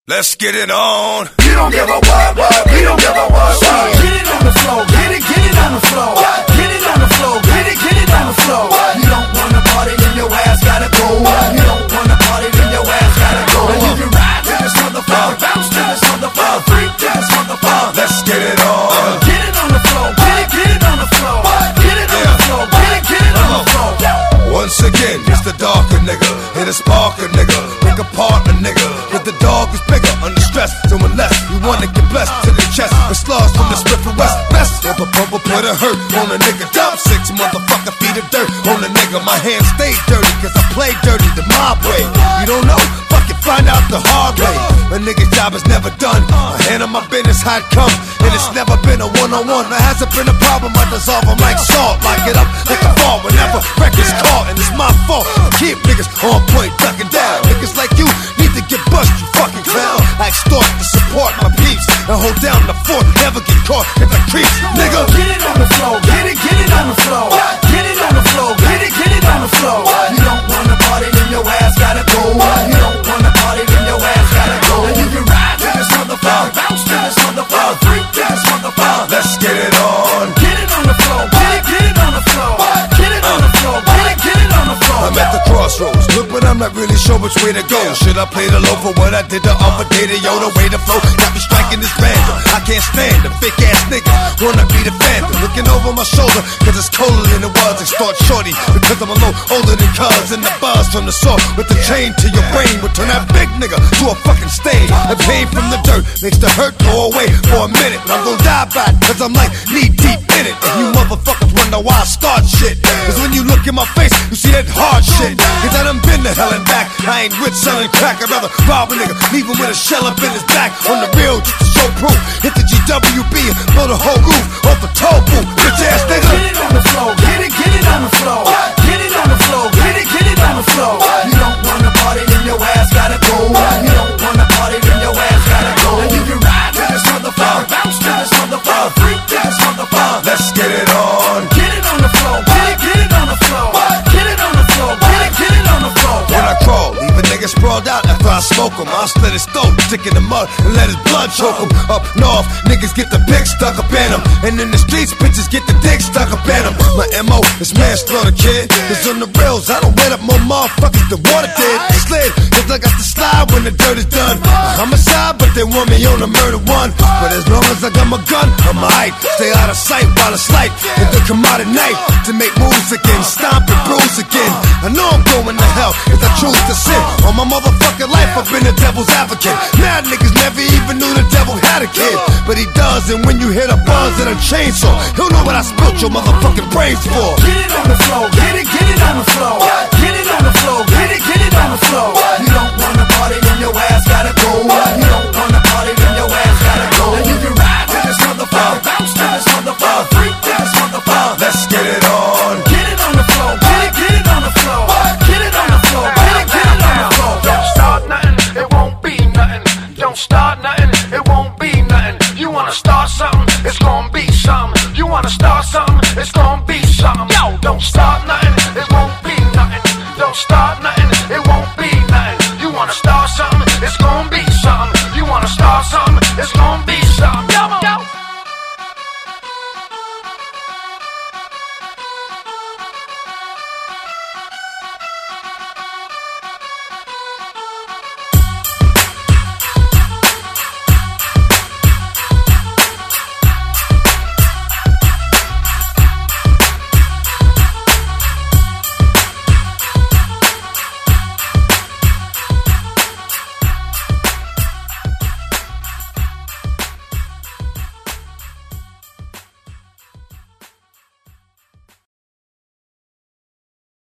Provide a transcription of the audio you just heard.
Let's get it on. You don't give a what, we don't give a what. Get it on the floor, get it on the floor. Get it on the floor, get it on the floor. You don't wanna party, then your ass gotta go. You don't wanna party, then your ass gotta go. And you can ride to this motherfucker, bounce to this motherfucker, freak to this motherfucker. Let's get it on. Get it on the floor, get it on the floor. Get it on the floor, get it on the floor. Once again, it's the darker nigga, hit a sparker nigga, pick a partner nigga. But the dog is bigger, under stress, doing less. You wanna get blessed to the chest, with slugs from the Smith and West. Best ever bubble put a hurt on a nigga. Dump 6 motherfucker feet of dirt on a nigga. My hands stay dirty, cause I play dirty the mob way. You don't know? Fuck it, find out the hard way. A nigga's job is never done. I handle my business how it come, and it's never been a one-on-one. There hasn't been a problem, I dissolve them like salt. Lock it up like a fall whenever records caught, and it's my fault. I keep niggas on point, ducking down. Niggas like you need to get bust, you fucking clown. I extort to support my peeps and hold down the fort, never get caught in the creeps, nigga. Get it on the floor, get it on the floor. Get it on the floor, get it on the floor. You don't wanna party, then your ass gotta go. You don't wanna party, then your ass gotta go. And you can ride to this motherfucker, bounce to this motherfucker, freak to this motherfucker. Let's get it on. Get it on the floor, get it on the floor. Get it on the floor, get it on the floor. I'm at the crossroads, look, but I'm not really sure which way to go. Should I play the low for what I did the other day? Yo, the way to flow, got me striking this random. I can't stand them fake ass niggas, wanna be the phantom. Looking over my shoulder, cause it's colder than it was. Extort shorty, because I'm a little older than cuz. And the buzz from the saw with the chain to your brain would turn that big nigga to a fucking stain. The pain from the dirt makes the hurt go away for a minute. But I'm gonna die by it, cause I'm like knee deep in it. And you motherfuckers wonder why I start shit. Cause when you look in my face, you see that hard shit. Cause I done been to hell and back. I ain't rich selling crack, I'd rather rob a nigga, leave him with a shell up in his back. On the real, just to show proof. Hit the GWB, blow the whole roof off the toll booth. Bitch ass nigga. Get it on the floor, get it on the floor. Get it on the floor, get it on the floor. You don't wanna party, then your ass gotta go. You don't wanna party, then your ass gotta go. And you can ride to this motherfucker, bounce to this motherfucker, freak to this motherfucker. Let's get it on. Get it on the floor, get it on the floor. Get it on the floor, get it on the floor. When I crawl, leave a nigga sprawled out after I smoke him. I'll slit his throat, stick in the mud, and let his blood choke him. Up north, niggas get the pick stuck up in them. And in the streets, bitches get the dick stuck up in them. My M.O. is manslaughter, kid. Cause on the rails, I don't wet up more motherfuckers than water did. Slid, cause I got to slide when the dirt is done. Homicide, but they want me on the murder one. But as long as I got my gun, I'm alright. Stay out of sight while it's light. And then come out at night to make moves again. Stomp and bruise again. I know I'm going to hell if I choose to sin. All my motherfucking life, I've been a devil's advocate. Mad niggas never even knew the devil had a kid. But he does, and when you hear the buzz and a chainsaw, he'll know what I spilt your motherfucking brains for. Get it on the floor, get it on the floor. Get it on the floor, get it on the floor. You don't wanna party, then your ass gotta go. You don't wanna party, then your ass gotta go. And you can ride to this motherfucker, bounce to this motherfucker, freak to this motherfucker. Let's get it on. Get it on the floor, get it on the floor. Get it on the floor, get it on the floor. Don't start nothing, it won't be nothing. Don't start nothing, it won't be nothing. You wanna start something, it's gonna be something. You wanna start something, it's gonna be something. Yo, don't start nothing, it won't be nothing. Don't start nothing, it won't be nothing. You wanna start something, it's gonna be something. You wanna start something, it's gonna be